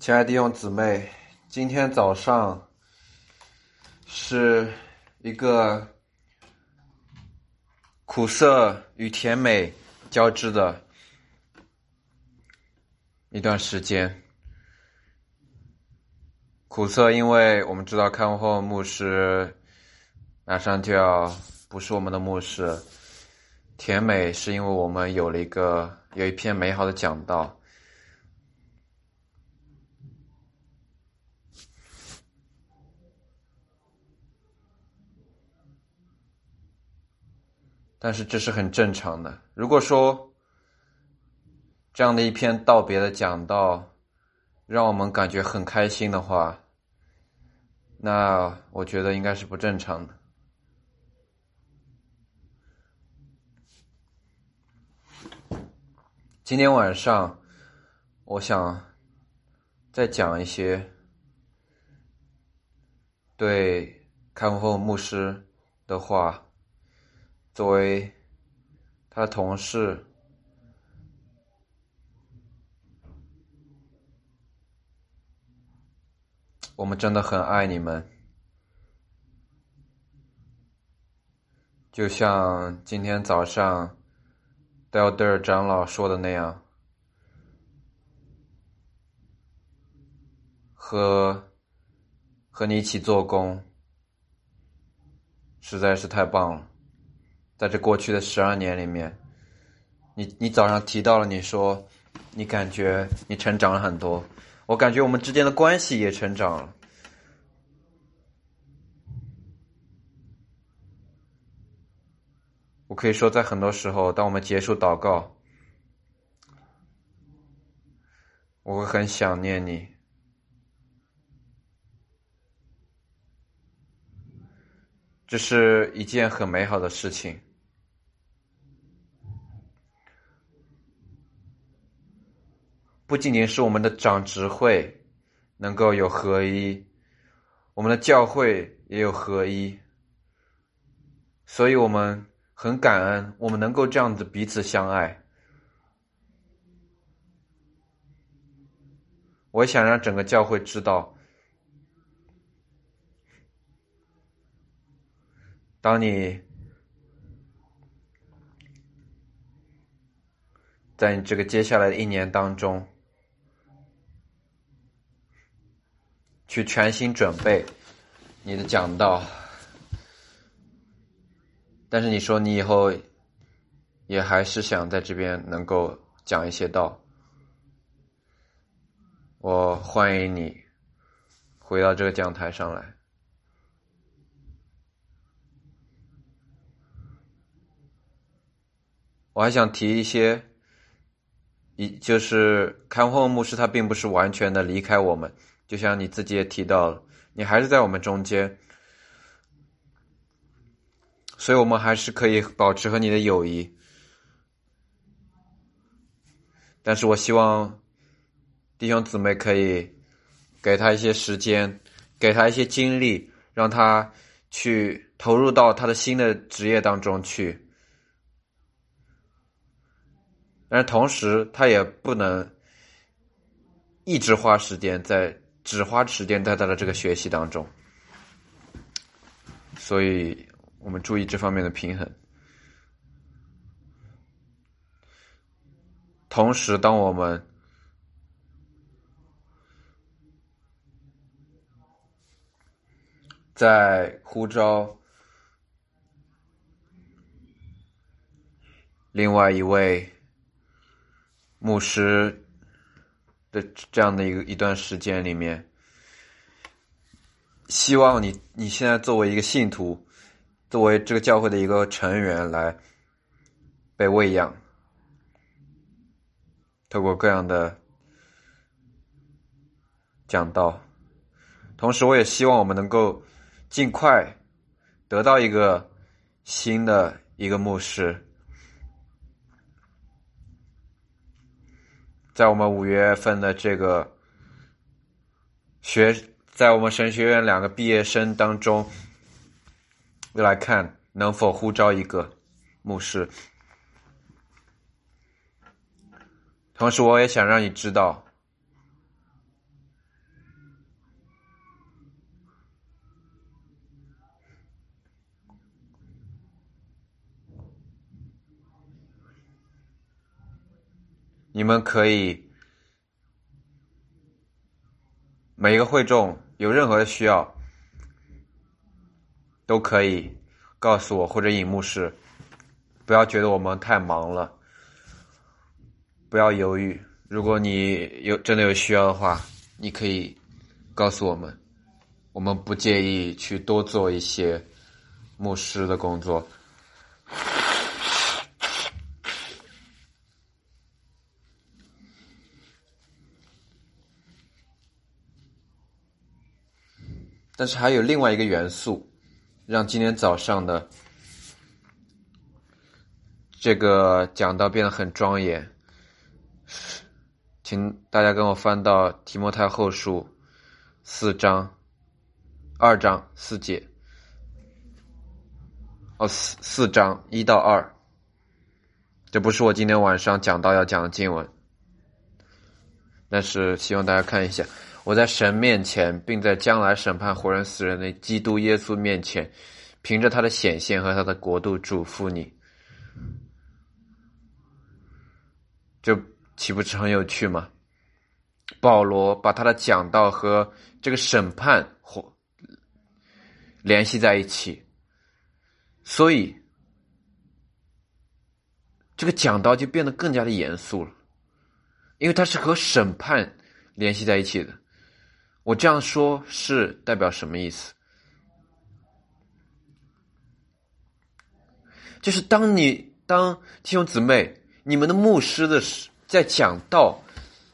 亲爱的弟兄姊妹，今天早上是一个苦涩与甜美交织的一段时间。苦涩，因为我们知道开幕后牧师马上就要不是我们的牧师。甜美是因为我们有一篇美好的讲道。但是这是很正常的。如果说这样的一篇道别的讲道让我们感觉很开心的话，那我觉得应该是不正常的。今天晚上我想再讲一些对开幕后牧师的话，作为他的同事，我们真的很爱你们。就像今天早上戴奥德尔长老说的那样，和你一起做工实在是太棒了。在这过去的12年里面，你早上提到了，你说你感觉你成长了很多，我感觉我们之间的关系也成长了。我可以说，在很多时候，当我们结束祷告，我会很想念你。这是一件很美好的事情。不仅仅是我们的长执会能够有合一，我们的教会也有合一，所以我们很感恩我们能够这样子彼此相爱。我也想让整个教会知道，当你在你这个接下来的1年当中去全心准备你的讲道，但是你说你以后也还是想在这边能够讲一些道，我欢迎你回到这个讲台上来。我还想提一些，就是开幕后牧师他并不是完全的离开我们，就像你自己也提到了，你还是在我们中间，所以我们还是可以保持和你的友谊。但是我希望弟兄姊妹可以给他一些时间，给他一些精力，让他去投入到他的新的职业当中去。但是同时他也不能一直花时间只花时间在他的这个学习当中，所以我们注意这方面的平衡。同时当我们在呼召另外一位牧师的这样的一段时间里面，希望你现在作为一个信徒，作为这个教会的一个成员来被喂养，透过各样的讲道。同时我也希望我们能够尽快得到一个新的一个牧师。在我们5月份的这个在我们神学院2个毕业生当中来看能否呼召一个牧师。同时我也想让你知道， 你们可以每一个会众有任何的需要，都可以告诉我或者引牧师，不要觉得我们太忙了，不要犹豫。如果你真的有需要的话，你可以告诉我们，我们不介意去多做一些牧师的工作。但是还有另外一个元素，让今天早上的这个讲道变得很庄严。请大家跟我翻到提摩太后书2章4节。4章1到2，这不是我今天晚上讲道要讲的经文，但是希望大家看一下。我在神面前，并在将来审判活人死人的基督耶稣面前，凭着他的显现和他的国度嘱咐你。这岂不是很有趣吗？保罗把他的讲道和这个审判联系在一起，所以这个讲道就变得更加的严肃了，因为它是和审判联系在一起的。我这样说是代表什么意思？就是当弟兄姊妹，你们的牧师在讲道，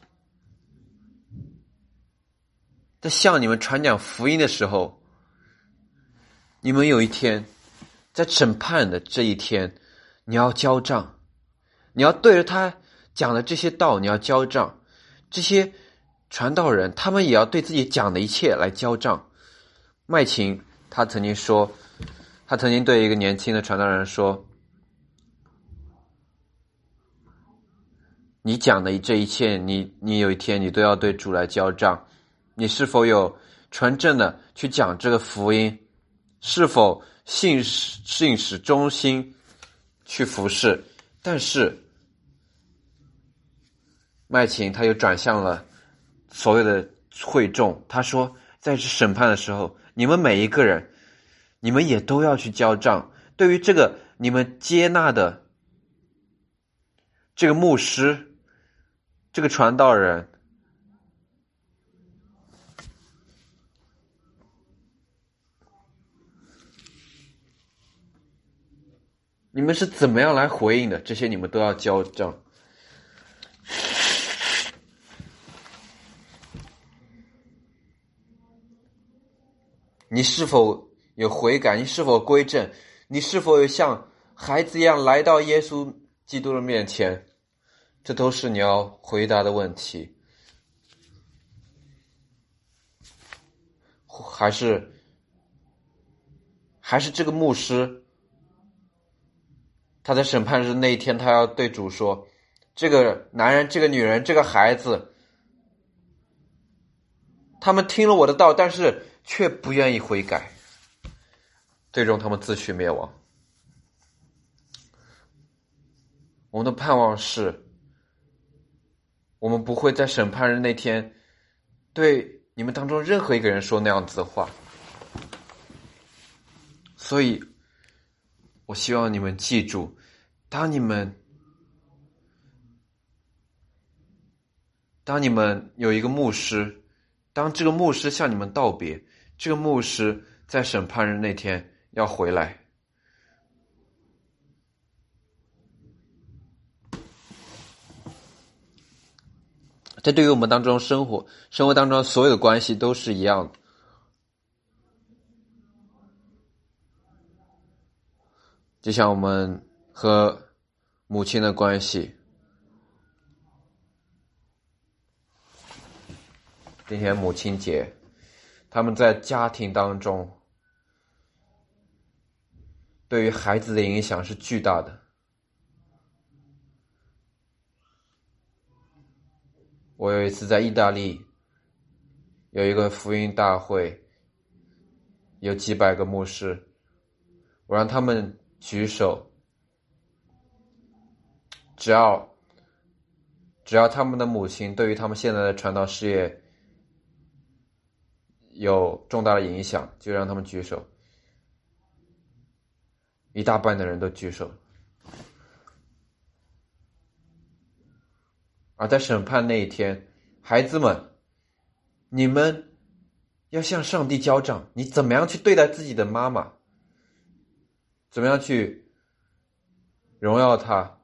在向你们传讲福音的时候，你们有一天在审判的这一天，你要交账，你要对着他讲的这些道你要交账。这些传道人他们也要对自己讲的一切来交账。麦琴他曾经对一个年轻的传道人说，你讲的这一切，你有一天你都要对主来交账。你是否有纯正的去讲这个福音？是否信使忠心去服侍？但是麦琴他又转向了所有的会众，他说，在这审判的时候，你们每一个人，你们也都要去交账。对于这个你们接纳的这个牧师，这个传道人，你们是怎么样来回应的？这些你们都要交账。你是否有悔改？你是否归正？你是否有像孩子一样来到耶稣基督的面前？这都是你要回答的问题。还是这个牧师，他在审判日那一天，他要对主说，这个男人，这个女人，这个孩子，他们听了我的道，但是却不愿意悔改，最终他们自取灭亡。我们的盼望是，我们不会在审判日那天对你们当中任何一个人说那样子的话。所以我希望你们记住，当你们有一个牧师，当这个牧师向你们道别，这个牧师在审判日那天要回来。这对于我们当中生活当中所有的关系都是一样的。就像我们和母亲的关系，今天母亲节，他们在家庭当中对于孩子的影响是巨大的。我有一次在意大利有一个福音大会，有几百个牧师，我让他们举手，只要只要他们的母亲对于他们现在的传道事业有重大的影响，就让他们举手。一大半的人都举手。而在审判那一天，孩子们，你们要向上帝交账，你怎么样去对待自己的妈妈？怎么样去荣耀她？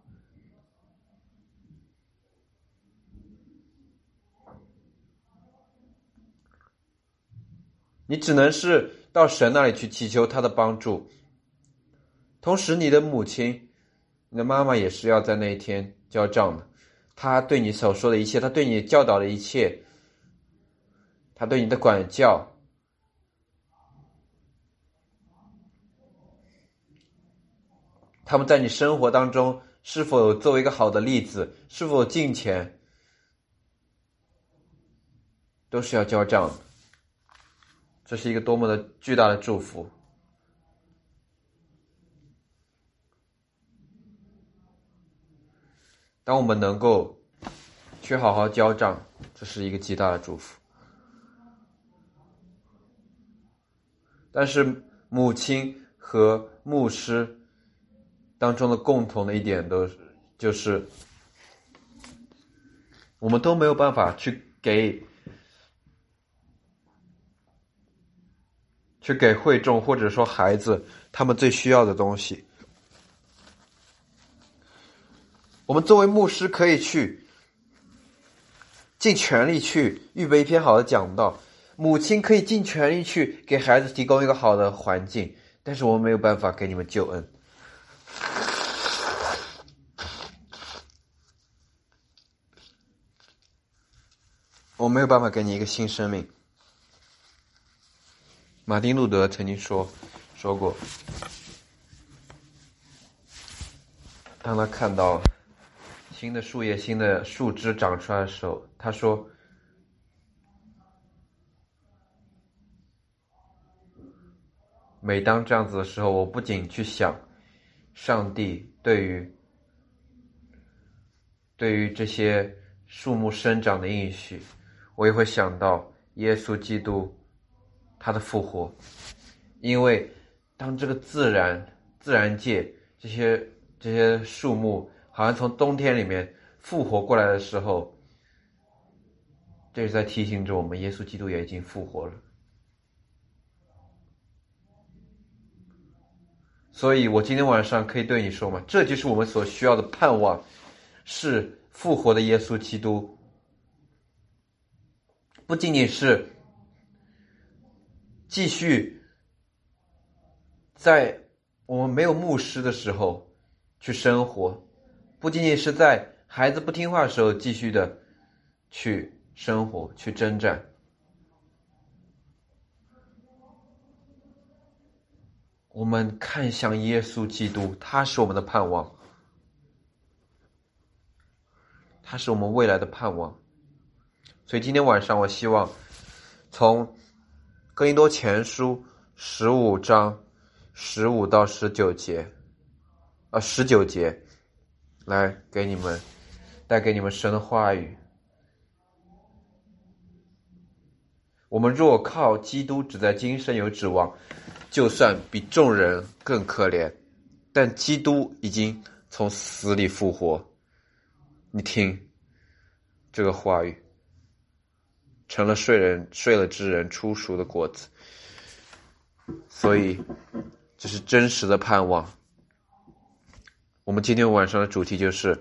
你只能是到神那里去祈求他的帮助。同时你的母亲，你的妈妈也是要在那一天交账的。她对你所说的一切，她对你教导的一切，她对你的管教，他们在你生活当中是否有作为一个好的例子，是否有敬虔，都是要交账的。这是一个多么的巨大的祝福。当我们能够去好好交账，这是一个极大的祝福。但是母亲和牧师当中的共同的一点就是我们都没有办法去给会众或者说孩子他们最需要的东西。我们作为牧师可以去尽全力去预备一篇好的讲道，母亲可以尽全力去给孩子提供一个好的环境，但是我们没有办法给你们救恩。我没有办法给你一个新生命。马丁路德曾经说过，当他看到新的树叶、新的树枝长出来的时候，他说，每当这样子的时候，我不仅去想上帝对于这些树木生长的应许，我也会想到耶稣基督他的复活。因为当这个自然界这些树木好像从冬天里面复活过来的时候，这是在提醒着我们，耶稣基督也已经复活了。所以我今天晚上可以对你说嘛，这就是我们所需要的盼望，是复活的耶稣基督。不仅仅是继续在我们没有牧师的时候去生活，不仅仅是在孩子不听话的时候继续的去生活，去征战。我们看向耶稣基督，他是我们的盼望，他是我们未来的盼望。所以今天晚上我希望从哥林多前书15章15到19节，19节来带给你们神的话语。我们若靠基督只在今生有指望，就算比众人更可怜，但基督已经从死里复活。你听这个话语，成了睡了之人出熟的果子。所以这是真实的盼望。我们今天晚上的主题就是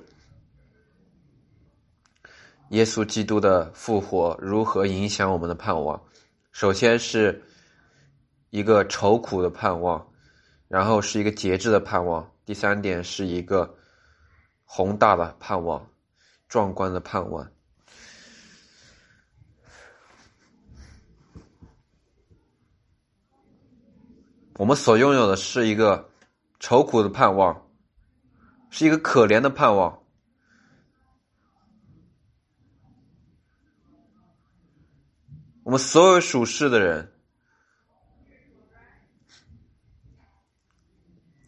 耶稣基督的复活如何影响我们的盼望。首先是一个愁苦的盼望，然后是一个节制的盼望，第三点是一个宏大的盼望，壮观的盼望。我们所拥有的是一个愁苦的盼望，是一个可怜的盼望。我们所有属世的人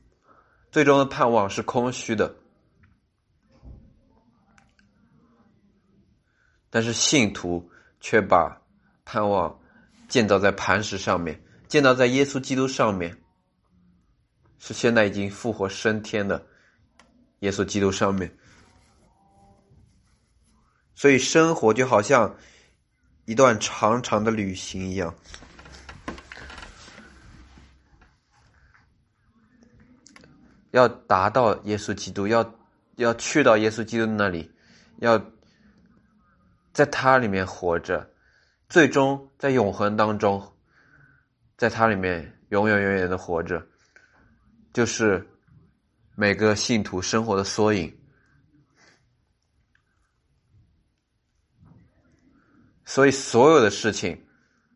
最终的盼望是空虚的。 但是信徒却把盼望建造在磐石上面，建造在耶稣基督上面，是现在已经复活升天的耶稣基督上面。所以生活就好像一段长长的旅行一样，要达到耶稣基督，要去到耶稣基督那里，要在他里面活着，最终在永恒当中，在他里面永远永远的活着，就是每个信徒生活的缩影。所以所有的事情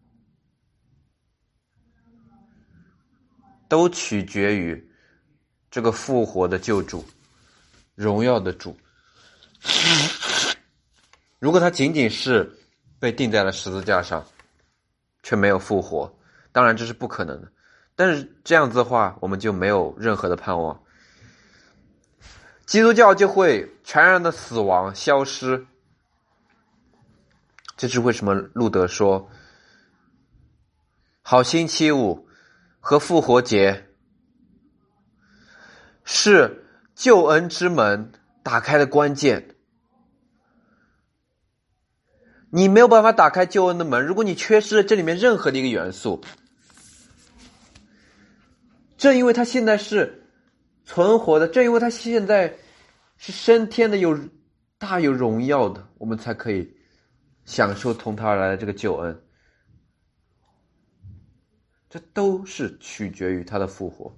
都取决于这个复活的救主，荣耀的主。如果他仅仅是被钉在了十字架上，却没有复活，当然这是不可能的。但是这样子的话，我们就没有任何的盼望，基督教就会全然的死亡消失。这是为什么路德说，好星期五和复活节是救恩之门打开的关键。你没有办法打开救恩的门，如果你缺失了这里面任何的一个元素。正因为他现在是存活的，正因为他现在是升天的，大有荣耀的，我们才可以享受从他而来的这个救恩。这都是取决于他的复活。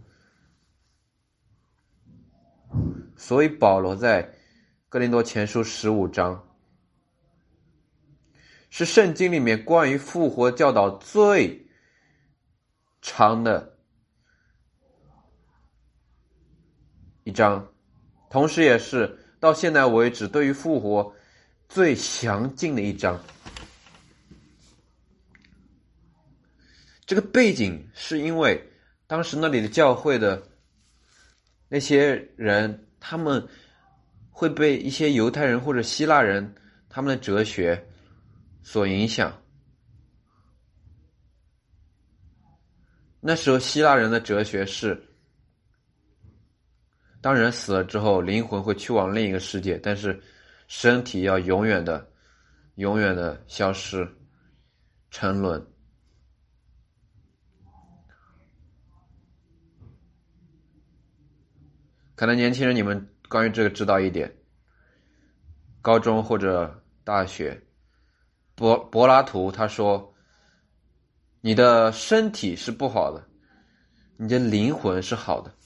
所以保罗在哥林多前书15章是圣经里面关于复活教导最长的一章，同时也是到现在为止对于复活最详尽的一章。这个背景是因为当时那里的教会的那些人，他们会被一些犹太人或者希腊人他们的哲学所影响。那时候希腊人的哲学是，当人死了之后，灵魂会去往另一个世界，但是身体要永远的消失沉沦。可能年轻人你们关于这个知道一点，高中或者大学，柏拉图他说，你的身体是不好的，你的灵魂是好的，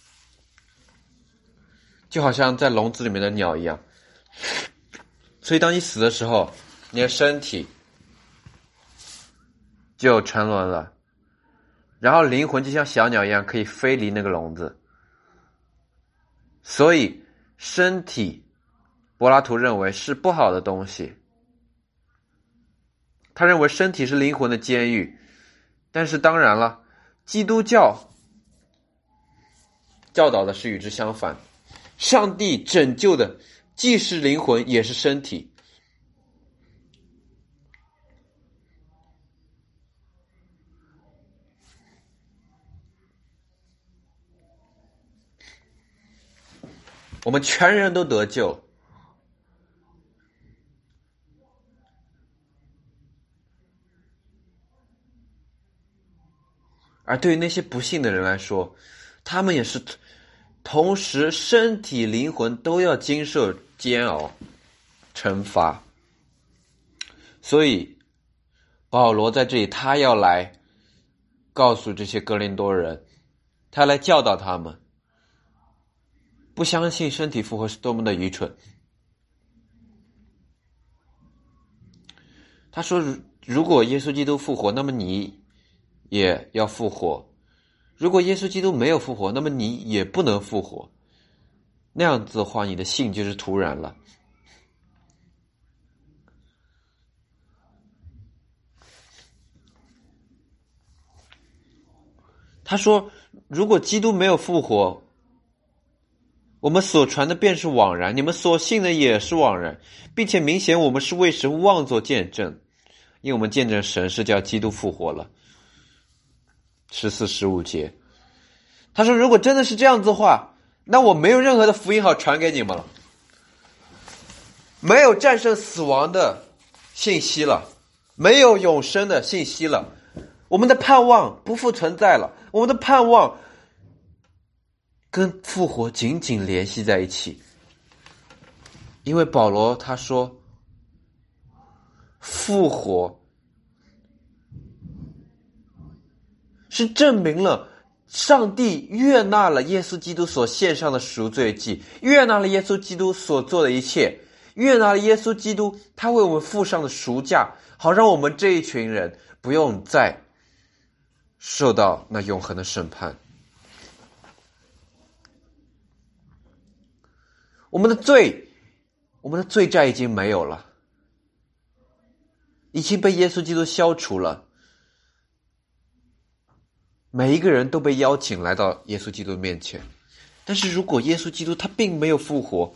就好像在笼子里面的鸟一样。所以当你死的时候，你的身体就沉沦了，然后灵魂就像小鸟一样可以飞离那个笼子。所以身体柏拉图认为是不好的东西，他认为身体是灵魂的监狱。但是当然了，基督教教导的是与之相反，上帝拯救的既是灵魂也是身体。我们全人都得救，而对于那些不幸的人来说，他们也是同时身体灵魂都要经受煎熬惩罚。所以保罗在这里，他要来告诉这些哥林多人，他来教导他们，不相信身体复活是多么的愚蠢。他说，如果耶稣基督复活，那么你也要复活；如果耶稣基督没有复活，那么你也不能复活。那样子的话，你的信就是徒然了。他说，如果基督没有复活， 我们所传的便是枉然，你们所信的也是枉然，并且明显我们是为神妄作见证，因为我们见证神是叫基督复活了。14、15节，他说如果真的是这样子的话，那我没有任何的福音好传给你们了，没有战胜死亡的信息了，没有永生的信息了，我们的盼望不复存在了，我们的盼望跟复活紧紧联系在一起。因为保罗他说，复活是证明了上帝悦纳了耶稣基督所献上的赎罪祭，悦纳了耶稣基督所做的一切，悦纳了耶稣基督他为我们付上的赎价，好让我们这一群人不用再受到那永恒的审判。我们的罪债已经没有了，已经被耶稣基督消除了。每一个人都被邀请来到耶稣基督面前，但是如果耶稣基督他并没有复活，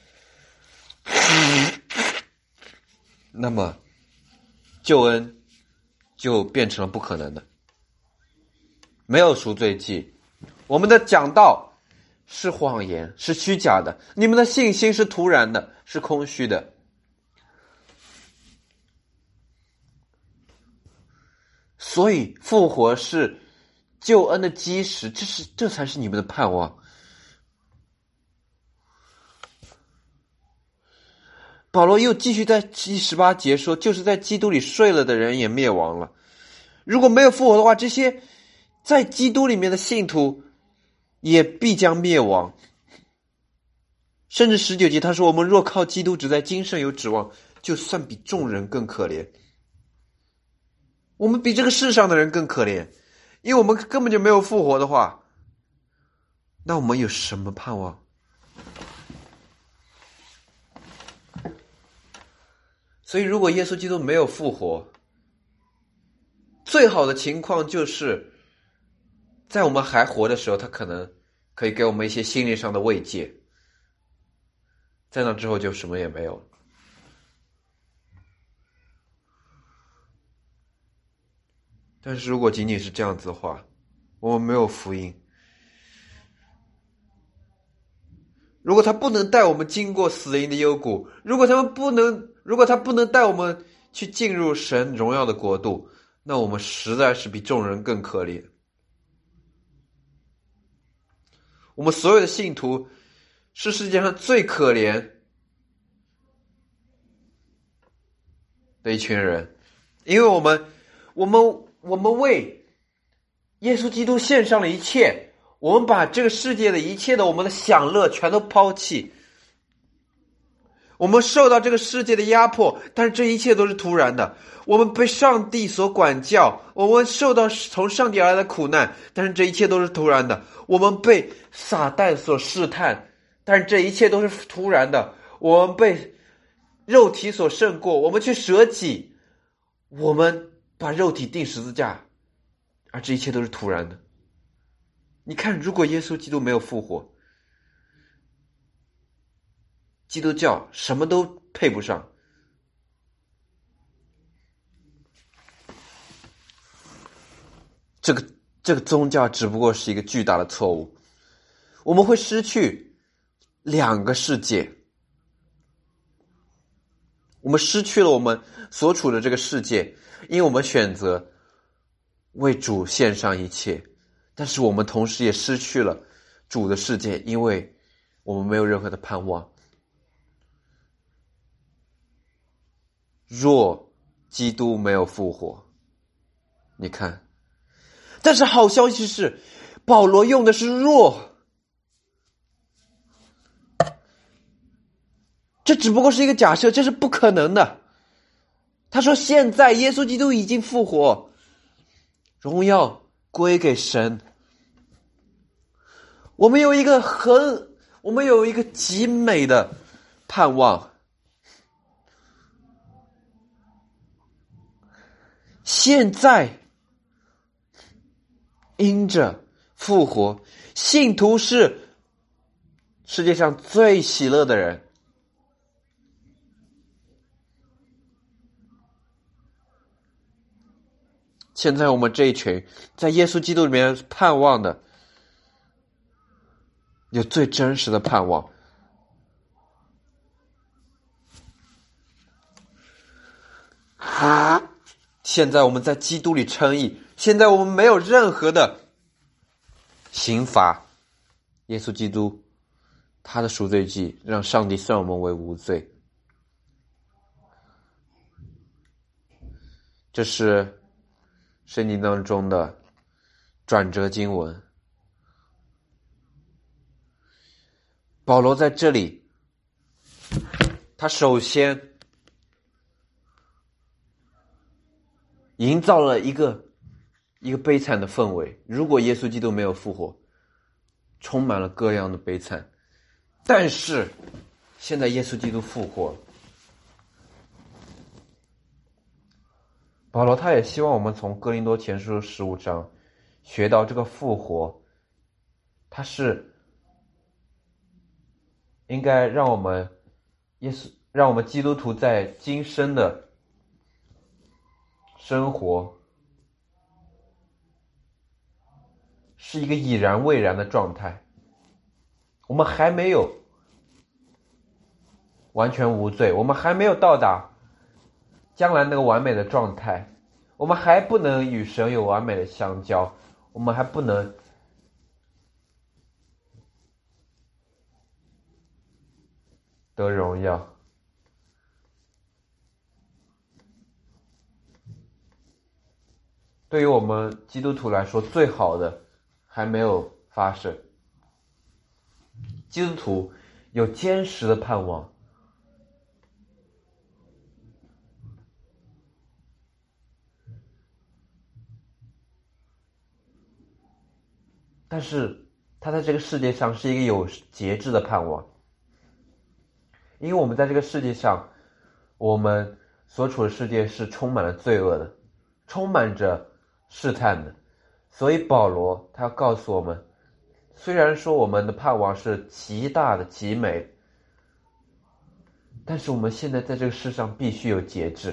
那么救恩就变成了不可能的。没有赎罪祭，我们的讲道是谎言，是虚假的，你们的信心是徒然的，是空虚的。所以复活是救恩的基石，这才是你们的盼望。保罗又继续在第18节说，就是在基督里睡了的人也灭亡了。如果没有复活的话，这些在基督里面的信徒也必将灭亡。甚至19节他说，我们若靠基督只在今生有指望，就算比众人更可怜。我们比这个世上的人更可怜，因为我们根本就没有复活的话，那我们有什么盼望？所以如果耶稣基督没有复活，最好的情况就是在我们还活的时候，他可能可以给我们一些心灵上的慰藉，在那之后就什么也没有了。但是如果仅仅是这样子的话，我们没有福音，如果他不能带我们经过死荫的幽谷，如果他不能带我们去进入神荣耀的国度，那我们实在是比众人更可怜。我们所有的信徒是世界上最可怜的一群人，因为我们为耶稣基督献上了一切，我们把这个世界的一切的我们的享乐全都抛弃，我们受到这个世界的压迫，但是这一切都是突然的。我们被上帝所管教，我们受到从上帝而来的苦难，但是这一切都是突然的。我们被撒旦所试探，但是这一切都是突然的。我们被肉体所胜过，我们去舍己，我们把肉体钉十字架，而这一切都是突然的。你看，如果耶稣基督没有复活，基督教什么都配不上。这个宗教只不过是一个巨大的错误，我们会失去两个世界，我们失去了我们所处的这个世界，因为我们选择为主献上一切，但是我们同时也失去了主的世界，因为我们没有任何的盼望。若基督没有复活，你看，但是好消息是，保罗用的是若，这只不过是一个假设，这是不可能的。他说现在耶稣基督已经复活，荣耀归给神。我们有一个极美的盼望。现在因着复活，信徒是世界上最喜乐的人。现在我们这一群在耶稣基督里面盼望的，有最真实的盼望。现在我们在基督里称义，现在我们没有任何的刑罚。耶稣基督他的赎罪祭让上帝算我们为无罪。这是圣经当中的转折经文。保罗在这里，他首先营造了一个悲惨的氛围。如果耶稣基督没有复活，充满了各样的悲惨。但是现在耶稣基督复活了，保罗他也希望我们从哥林多前书15章学到这个复活，它是应该让我们基督徒在今生的生活是一个已然未然的状态。我们还没有完全无罪，我们还没有到达将来那个完美的状态，我们还不能与神有完美的相交，我们还不能得荣耀。对于我们基督徒来说，最好的还没有发生。基督徒有坚实的盼望，但是他在这个世界上是一个有节制的盼望。因为我们在这个世界上，我们所处的世界是充满了罪恶的，充满着试探的。所以保罗他要告诉我们，虽然说我们的盼望是极大的极美，但是我们现在在这个世上必须有节制。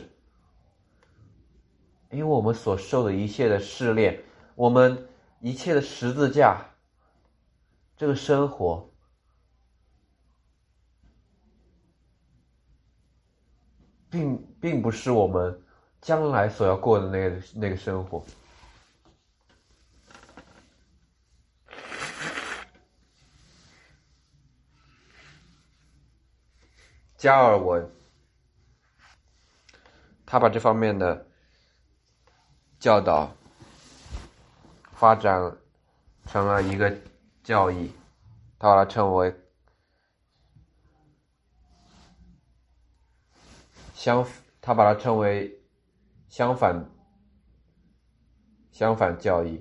因为我们所受的一切的试炼，我们一切的十字架，这个生活并不是我们将来所要过的那个生活。加尔文他把这方面的教导发展成了一个教义，他把它称为相反教义。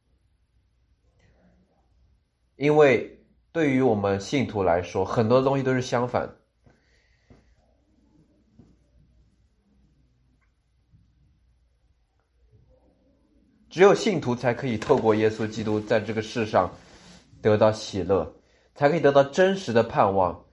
因为对于我们信徒来说，很多东西都是相反。只有信徒才可以透过耶稣基督在这个世上得到喜乐，才可以得到真实的盼望，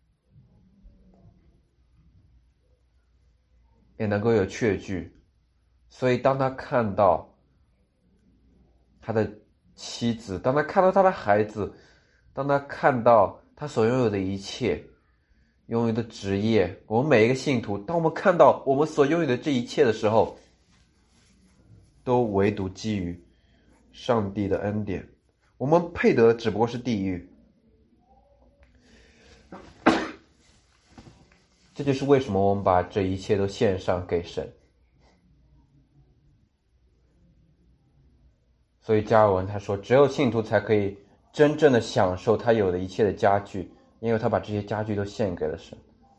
也能够有确据。所以当他看到他的妻子，当他看到他的孩子，当他看到他所拥有的一切，拥有的职业，我们每一个信徒，当我们看到我们所拥有的这一切的时候，都唯独基于上帝的恩典，我们配得只不过是地狱。这就是为什么我们把这一切都献上给神。所以加尔文他说，只有信徒才可以真正的享受他有的一切的家具，因为他把这些家具都献给了神。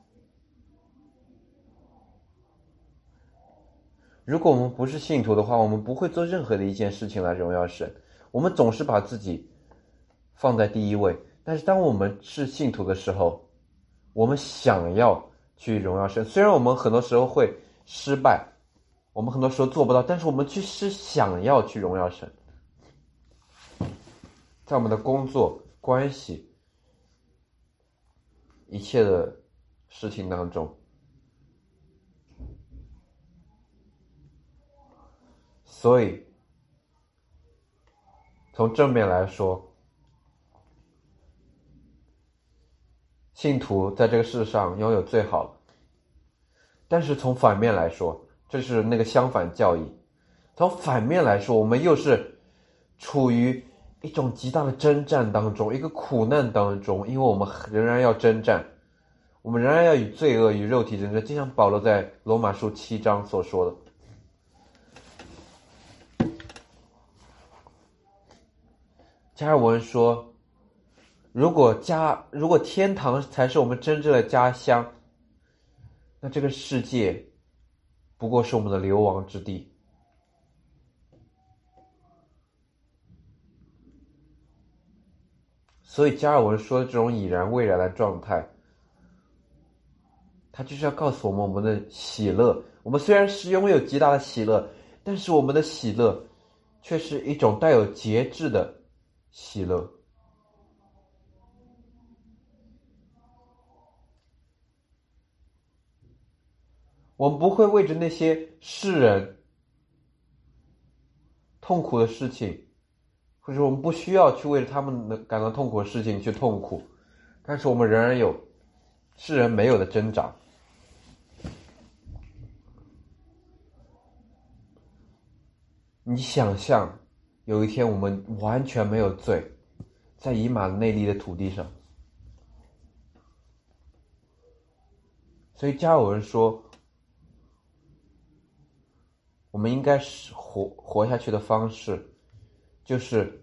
如果我们不是信徒的话，我们不会做任何的一件事情来荣耀神，我们总是把自己放在第一位。但是当我们是信徒的时候，我们想要去荣耀神，虽然我们很多时候会失败，我们很多时候做不到，但是我们是想要去荣耀神。在我们的工作关系， 一切的事情当中。所以从正面来说，信徒在这个世上拥有最好的，但是从反面来说，这是那个相反教义。从反面来说，我们又是处于一种极大的征战当中，一个苦难当中，因为我们仍然要征战，我们仍然要与罪恶与肉体征战，就像保罗在罗马书7章所说的。加尔文说，如果天堂才是我们真正的家乡，那这个世界不过是我们的流亡之地。所以加尔文说的这种已然未然的状态，他就是要告诉我们的喜乐。我们虽然是拥有极大的喜乐，但是我们的喜乐却是一种带有节制的喜乐。我们不会为着那些世人痛苦的事情，或者我们不需要去为了他们感到痛苦的事情去痛苦，但是我们仍然有世人没有的挣扎。你想象有一天我们完全没有罪，在以马内利的土地上。所以加尔文说，我们应该是活下去的方式就是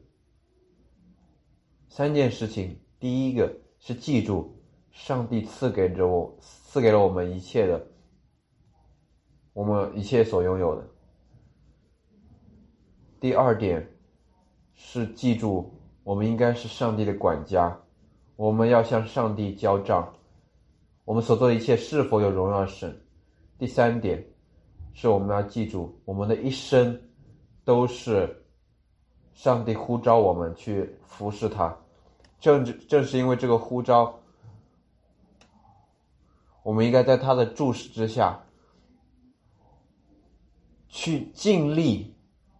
3件事情。第一个是记住上帝赐给了我们一切的，我们一切所拥有的。第二点是记住我们应该是上帝的管家，我们要向上帝交账，我们所做的一切是否有荣耀神。第三点是我们要记住我们的一生都是上帝呼召我们去服侍他，正是因为这个呼召，我们应该在他的注视之下去尽力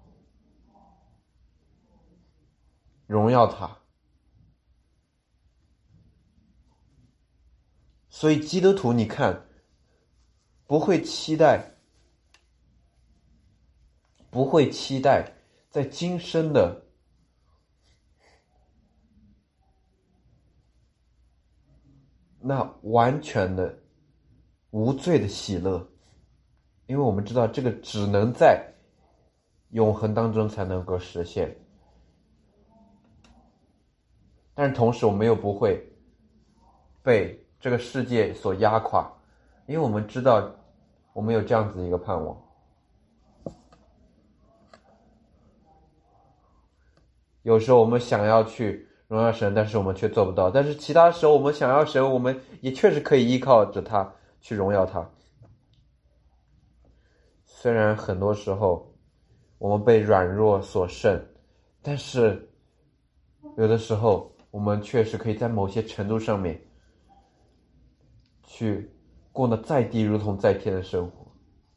荣耀他。所以基督徒你看，不会期待在今生的那完全的无罪的喜乐，因为我们知道这个只能在永恒当中才能够实现。但是同时我们又不会被这个世界所压垮，因为我们知道我们有这样子一个盼望。有时候我们想要去荣耀神，但是我们却做不到，但是其他时候我们想要神，我们也确实可以依靠着他去荣耀他。虽然很多时候我们被软弱所胜，但是有的时候我们确实可以在某些程度上面去过得在地如同在天的生活。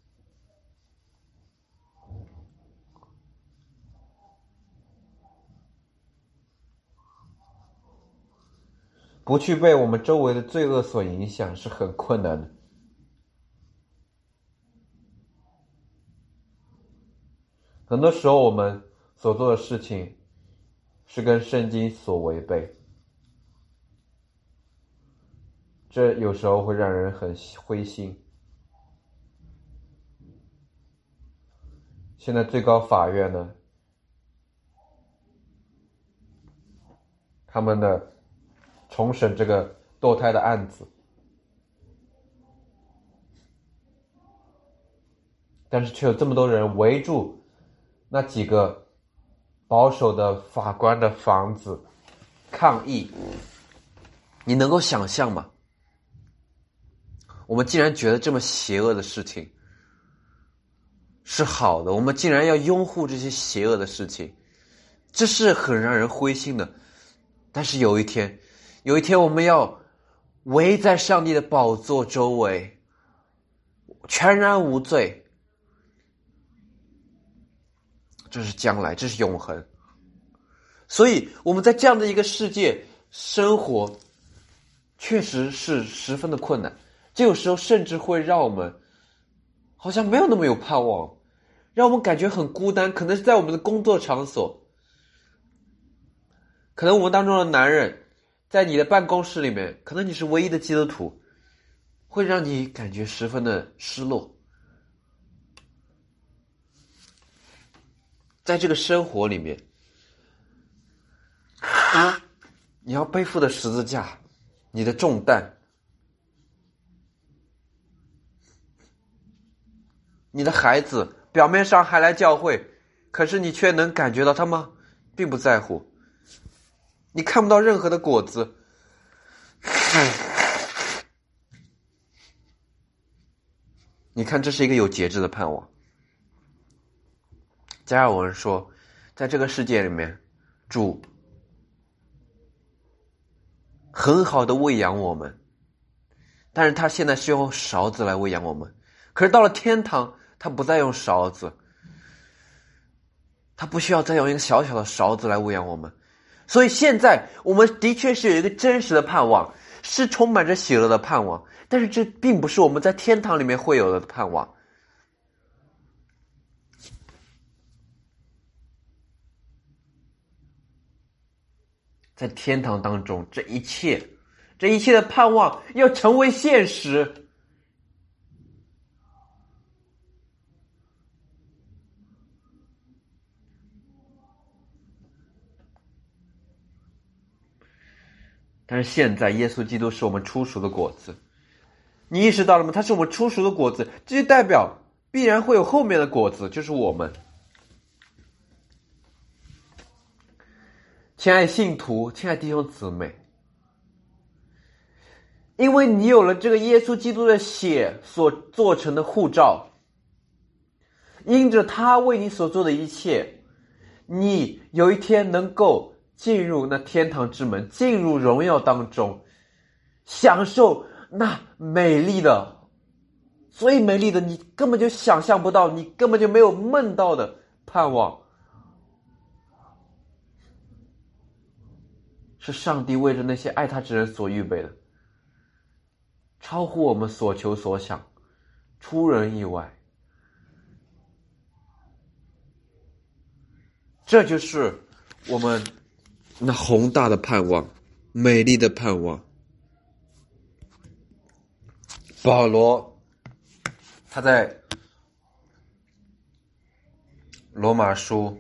不去被我们周围的罪恶所影响是很困难的。很多时候我们所做的事情是跟圣经所违背，这有时候会让人很灰心。现在最高法院呢，他们的重审这个堕胎的案子，但是却有这么多人围住那几个保守的法官的房子抗议。你能够想象吗？我们竟然觉得这么邪恶的事情是好的，我们竟然要拥护这些邪恶的事情，这是很让人灰心的。但是有一天我们要围在上帝的宝座周围，全然无罪。这是将来，这是永恒。所以我们在这样的一个世界生活，确实是十分的困难。这有时候甚至会让我们好像没有那么有盼望，让我们感觉很孤单。可能是在我们的工作场所，可能我们当中的男人，在你的办公室里面，可能你是唯一的基督徒，会让你感觉十分的失落。在这个生活里面，你要背负的十字架，你的重担，你的孩子表面上还来教会，可是你却能感觉到他们并不在乎，你看不到任何的果子。你看，这是一个有节制的盼望。加尔文说，在这个世界里面，主很好的喂养我们，但是他现在是用勺子来喂养我们。可是到了天堂，他不再用勺子，他不需要再用一个小小的勺子来喂养我们。所以现在我们的确是有一个真实的盼望，是充满着喜乐的盼望，但是这并不是我们在天堂里面会有的盼望。在天堂当中，这一切的盼望要成为现实。但是现在耶稣基督是我们初熟的果子，你意识到了吗？他是我们初熟的果子，这就代表必然会有后面的果子，就是我们。亲爱信徒，亲爱弟兄姊妹，因为你有了这个耶稣基督的血所做成的护照，因着他为你所做的一切，你有一天能够进入那天堂之门，进入荣耀当中，享受那美丽的，最美丽的，你根本就想象不到，你根本就没有梦到的盼望，是上帝为着那些爱他之人所预备的，超乎我们所求所想，出人意外。这就是我们那宏大的盼望，美丽的盼望。保罗他在罗马书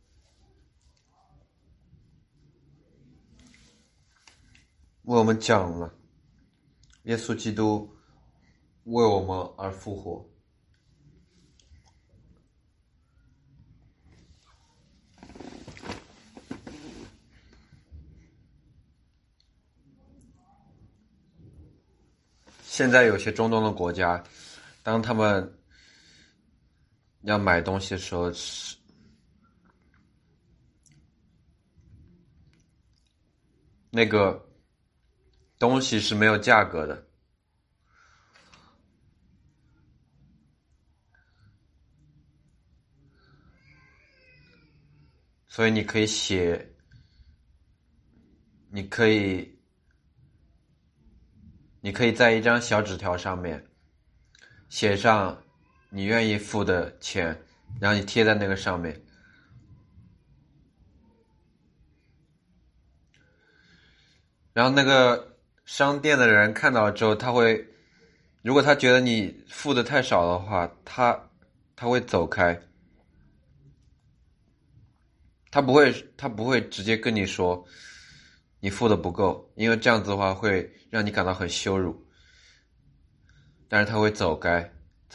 为我们讲了耶稣基督为我们而复活。现在有些中东的国家，当他们要买东西的时候，那个东西是没有价格的，所以你可以写，你可以在一张小纸条上面写上你愿意付的钱，然后你贴在那个上面。然后那个商店的人看到了之后，如果他觉得你付的太少的话，他会走开。他不会直接跟你说你付的不够，因为这样子的话会让你感到很羞辱。但是他会走开。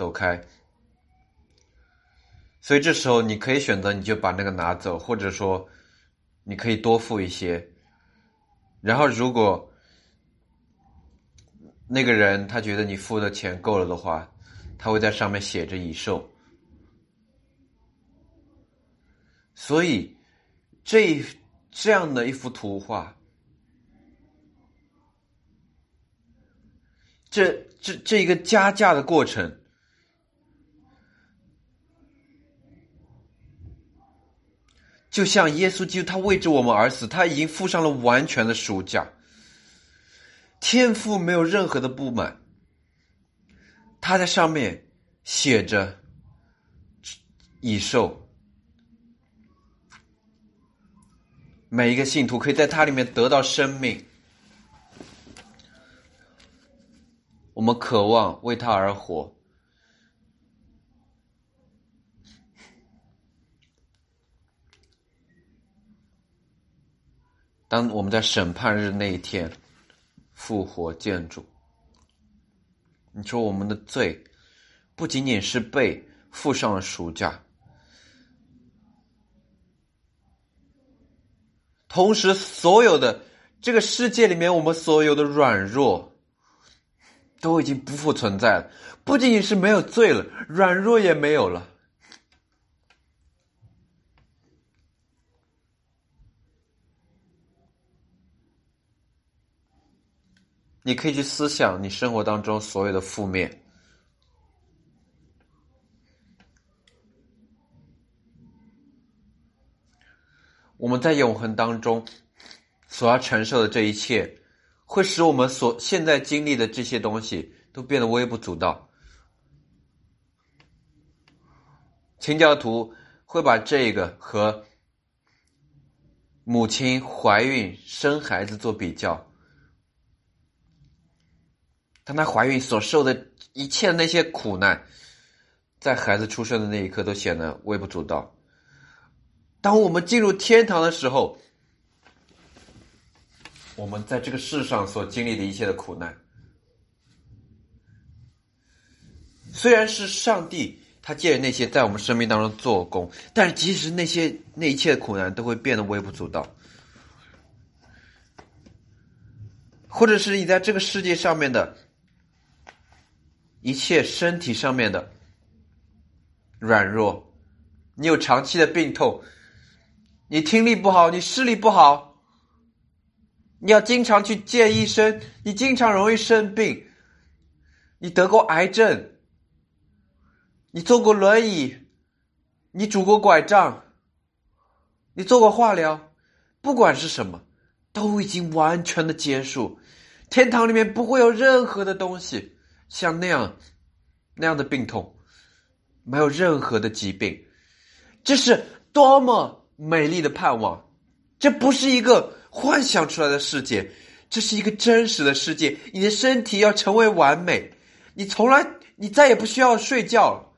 所以这时候你可以选择你就把那个拿走，或者说你可以多付一些。然后如果那个人他觉得你付的钱够了的话，他会在上面写着已售。所以这样的一幅图画这一个加价的过程，就像耶稣基督他为着我们而死，他已经付上了完全的赎价。天父没有任何的不满，他在上面写着已受，每一个信徒可以在他里面得到生命。我们渴望为他而活。当我们在审判日那一天复活见主，你说我们的罪不仅仅是被付上了赎价，同时所有的这个世界里面我们所有的软弱都已经不复存在了，不仅仅是没有罪了，软弱也没有了。你可以去思想你生活当中所有的负面，我们在永恒当中所要承受的这一切，会使我们所现在经历的这些东西都变得微不足道。清教徒会把这个和母亲怀孕生孩子做比较，当她怀孕所受的一切那些苦难，在孩子出生的那一刻都显得微不足道。当我们进入天堂的时候，我们在这个世上所经历的一切的苦难，虽然是上帝他借着那些在我们生命当中做工，但是即使那一切的苦难都会变得微不足道。或者是你在这个世界上面的一切身体上面的软弱，你有长期的病痛，你听力不好，你视力不好，你要经常去见医生，你经常容易生病，你得过癌症，你坐过轮椅，你拄过拐杖，你做过化疗，不管是什么，都已经完全的结束。天堂里面不会有任何的东西像那样的病痛，没有任何的疾病。这是多么美丽的盼望！这不是一个幻想出来的世界，这是一个真实的世界。你的身体要成为完美，你再也不需要睡觉了，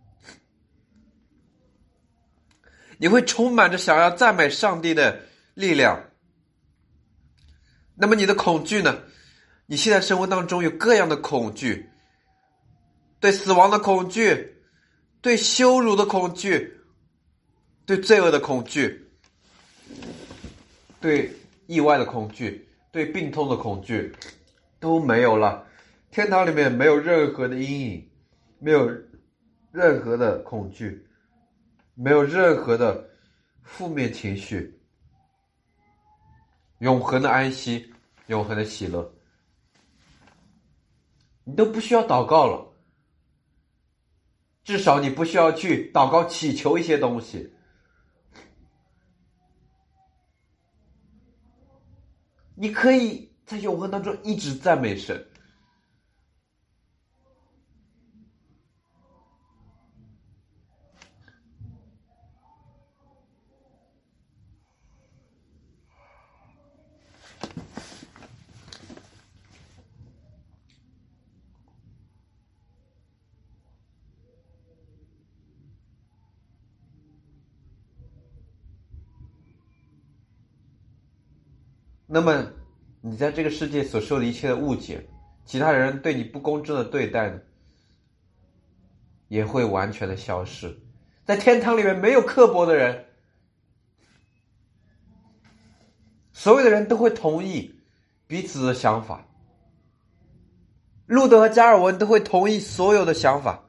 你会充满着想要赞美上帝的力量。那么你的恐惧呢？你现在生活当中有各样的恐惧，对死亡的恐惧，对羞辱的恐惧，对罪恶的恐惧，对意外的恐惧，对病痛的恐惧，都没有了。天堂里面没有任何的阴影，没有任何的恐惧，没有任何的负面情绪，永恒的安息，永恒的喜乐。你都不需要祷告了，至少你不需要去祷告祈求一些东西。你可以在永恒当中一直赞美神。那么你在这个世界所受的一切的误解，其他人对你不公正的对待呢，也会完全的消失。在天堂里面没有刻薄的人，所有的人都会同意彼此的想法。路德和加尔文都会同意所有的想法。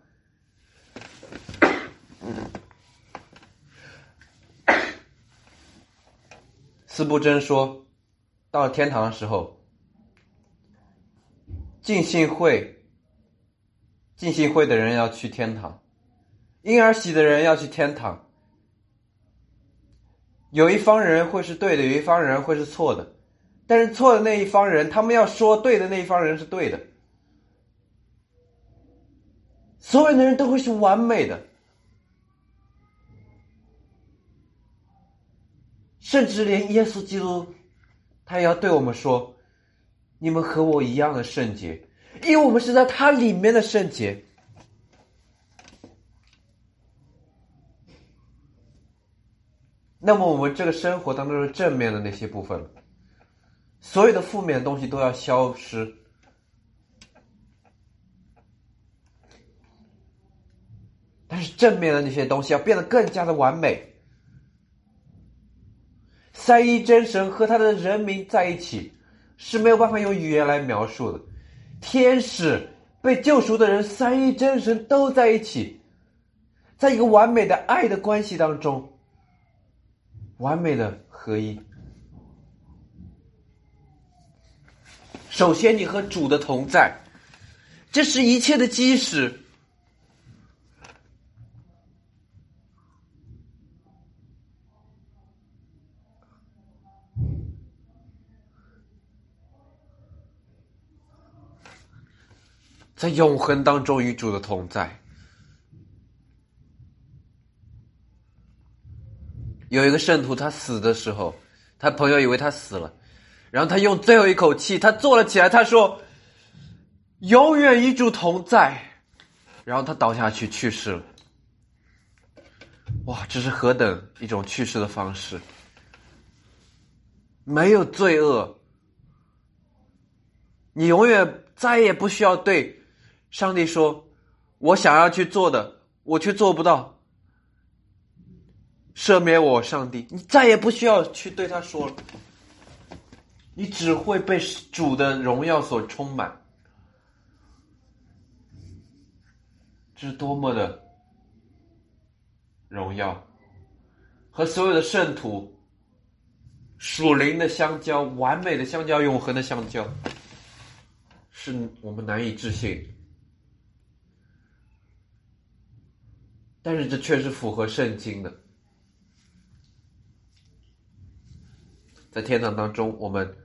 司布真说，到了天堂的时候， 浸信会的人要去天堂，婴儿洗的人要去天堂。有一方人会是对的，有一方人会是错的，但是错的那一方人，他们要说对的那一方人是对的。所有的人都会是完美的，甚至连耶稣基督他也要对我们说，你们和我一样的圣洁，因为我们是在他里面的圣洁。那么我们这个生活当中的正面的那些部分，所有的负面的东西都要消失，但是正面的那些东西要变得更加的完美。三一真神和他的人民在一起是没有办法用语言来描述的，天使被救赎的人，三一真神都在一起，在一个完美的爱的关系当中，完美的合一。首先你和主的同在，这是一切的基石。在永恒当中与主的同在。有一个圣徒，他死的时候，他朋友以为他死了，然后他用最后一口气，他坐了起来，他说永远与主同在，然后他倒下去去世了。哇，这是何等一种去世的方式，没有罪恶，你永远再也不需要对上帝说，我想要去做的我却做不到，赦免我上帝，你再也不需要去对他说了，你只会被主的荣耀所充满。这是多么的荣耀，和所有的圣徒属灵的相交，完美的相交，永恒的相交，是我们难以置信，但是这却是符合圣经的。在天堂当中，我们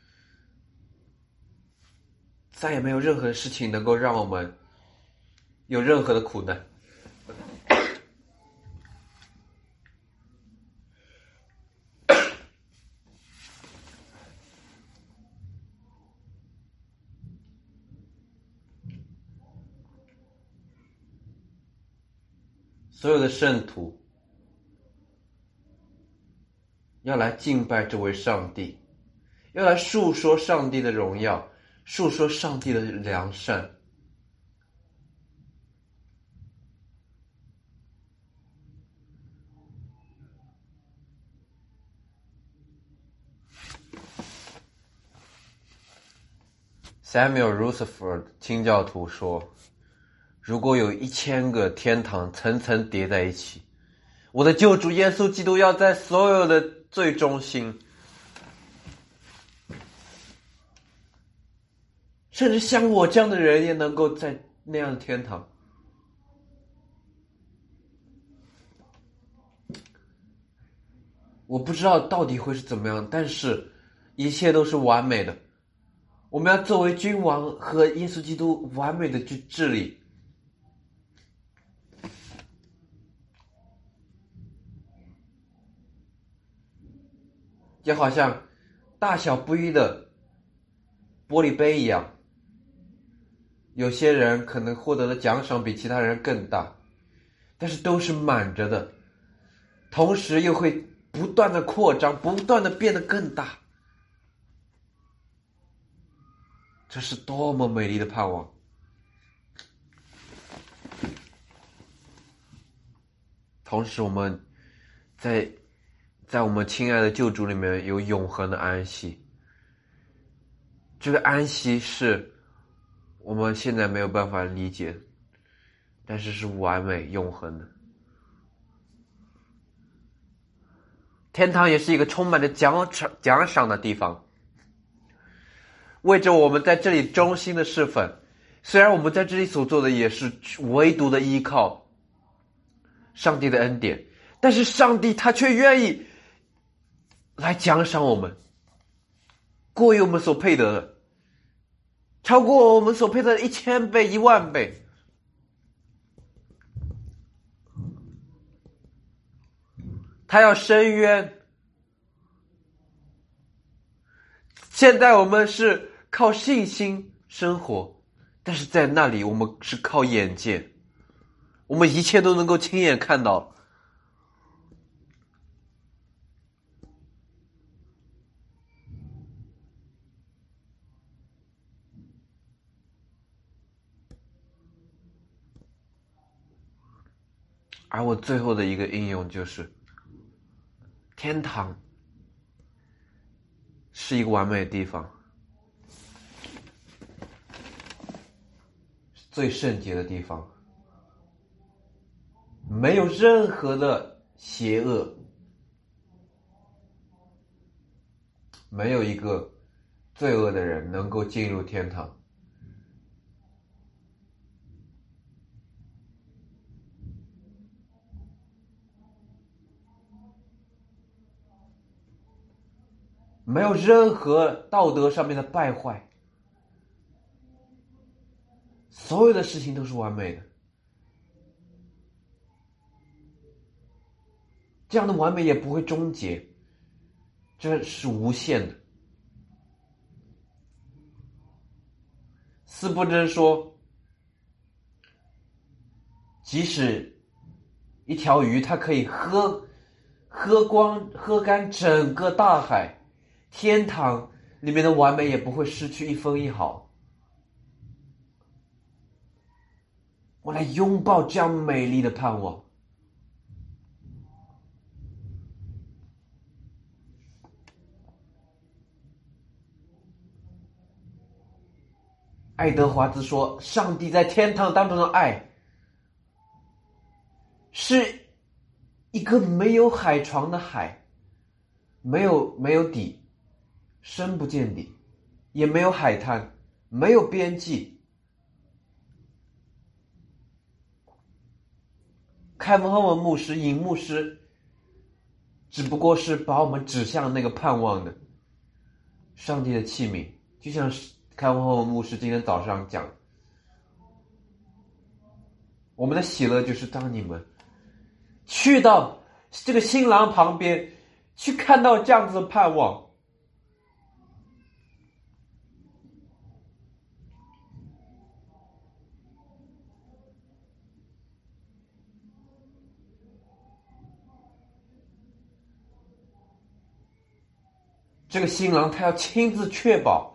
再也没有任何事情能够让我们有任何的苦难。所有的圣徒要来敬拜这位上帝，要来述说上帝的荣耀，述说上帝的良善。Samuel Rutherford 清教徒说，如果有1000个天堂层层叠在一起，我的救主耶稣基督要在所有的最中心，甚至像我这样的人也能够在那样的天堂。我不知道到底会是怎么样，但是一切都是完美的。我们要作为君王和耶稣基督完美的去治理。就好像大小不一的玻璃杯一样，有些人可能获得的奖赏比其他人更大，但是都是满着的，同时又会不断的扩张，不断的变得更大。这是多么美丽的盼望！同时我们在我们亲爱的救主里面有永恒的安息，这个安息是我们现在没有办法理解，但是是完美永恒的。天堂也是一个充满着奖赏的地方， 为着我们在这里忠心的侍奉，虽然我们在这里所做的也是唯独的依靠上帝的恩典，但是上帝他却愿意来奖赏我们，过于我们所配得的，超过我们所配得的1000倍、10000倍。他要伸冤。现在我们是靠信心生活，但是在那里我们是靠眼见，我们一切都能够亲眼看到。而我最后的一个应用就是，天堂是一个完美的地方，最圣洁的地方，没有任何的邪恶，没有一个罪恶的人能够进入天堂。没有任何道德上面的败坏，所有的事情都是完美的。这样的完美也不会终结，这是无限的。四不真说，即使一条鱼它可以喝干整个大海，天堂里面的完美也不会失去一分一毫。我来拥抱这样美丽的盼望。爱德华兹说，上帝在天堂当中的爱是一个没有海床的海，没有底，深不见底，也没有海滩，没有边际。开文浩文牧师、尹牧师只不过是把我们指向那个盼望的上帝的器皿，就像开文浩文牧师今天早上讲，我们的喜乐就是当你们去到这个新郎旁边，去看到这样子的盼望。这个新郎他要亲自确保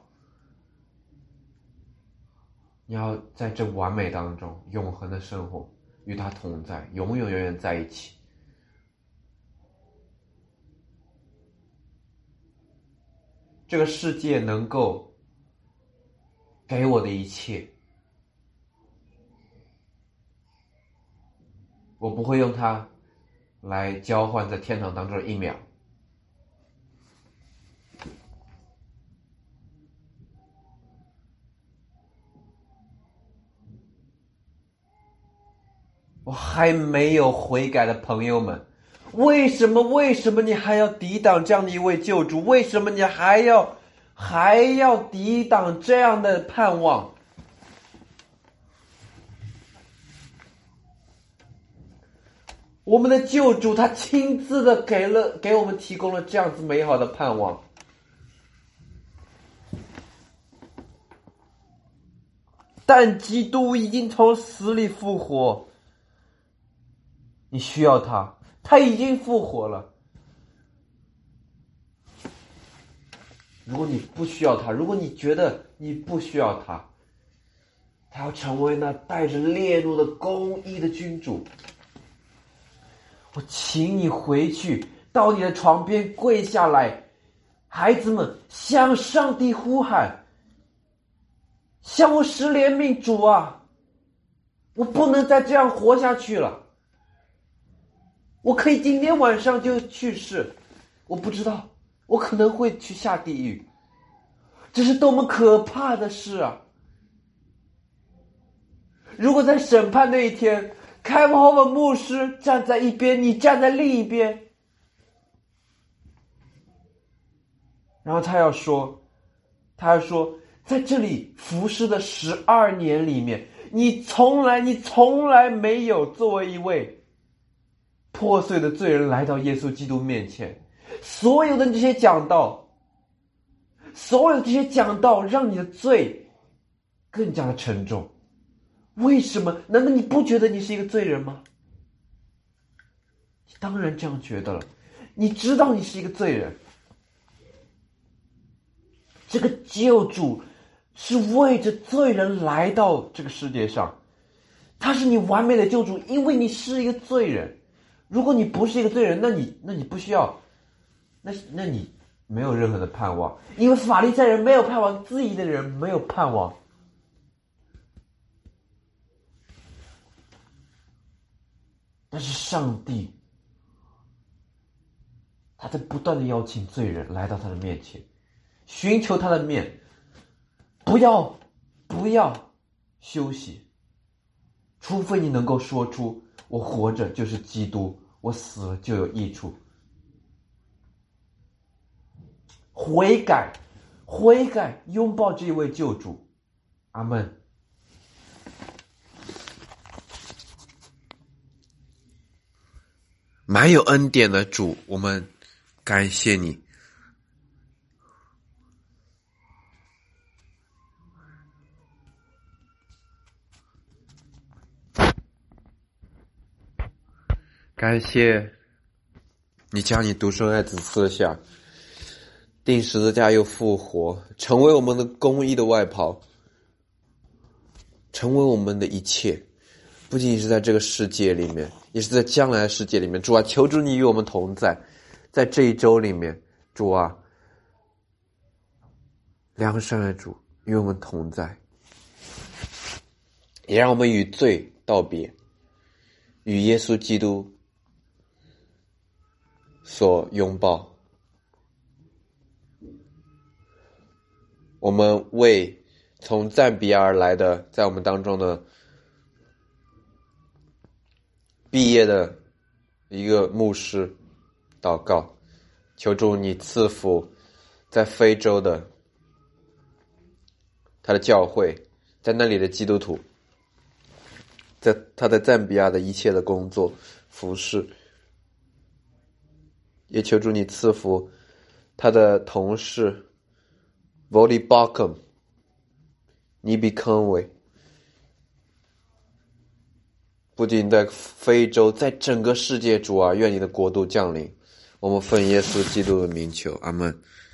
你要在这完美当中永恒的生活，与他同在，永永远远在一起。这个世界能够给我的一切，我不会用它来交换在天堂当中的1秒。我还没有悔改的朋友们，为什么你还要抵挡这样的一位救主？为什么你还要抵挡这样的盼望？我们的救主他亲自的给我们提供了这样子美好的盼望。但基督已经从死里复活，你需要他，他已经复活了。如果你不需要他，如果你觉得你不需要他，他要成为那带着烈怒的公义的君主，我请你回去到你的床边跪下来，孩子们向上帝呼喊，向我施怜悯，主啊，我不能再这样活下去了，我可以今天晚上就去世，我不知道，我可能会去下地狱， 这是多么可怕的事啊！如果在审判那一天，开往后的牧师站在一边，你站在另一边，然后他要说，在这里服侍的12年里面，你从来没有作为一位破碎的罪人来到耶稣基督面前。所有的这些讲道，让你的罪更加的沉重。为什么？难道你不觉得你是一个罪人吗？你当然这样觉得了。你知道你是一个罪人。这个救主是为着罪人来到这个世界上，他是你完美的救主，因为你是一个罪人。如果你不是一个罪人，那你不需要，那你没有任何的盼望，因为法利赛人没有盼望，自义的人没有盼望。但是上帝，他在不断的邀请罪人来到他的面前，寻求他的面，不要休息，除非你能够说出我活着就是基督，我死了就有益处。悔改，拥抱这一位救主。阿们。满有恩典的主，我们感谢你。感谢你将你独生爱子赐下，钉十字架又复活，成为我们的公义的外袍，成为我们的一切，不仅仅是在这个世界里面，也是在将来的世界里面。主啊，求主你与我们同在，在这一周里面，主啊，良善的主与我们同在，也让我们与罪道别，与耶稣基督所拥抱。我们为从赞比亚而来的，在我们当中的毕业的一个牧师祷告，求主你赐福在非洲的他的教会，在那里的基督徒，在他在赞比亚的一切的工作服事，也求主你赐福他的同事 Voli Bakum 尼比康维，不仅在非洲，在整个世界，主啊，愿你的国度降临。我们奉耶稣基督的名求，阿们。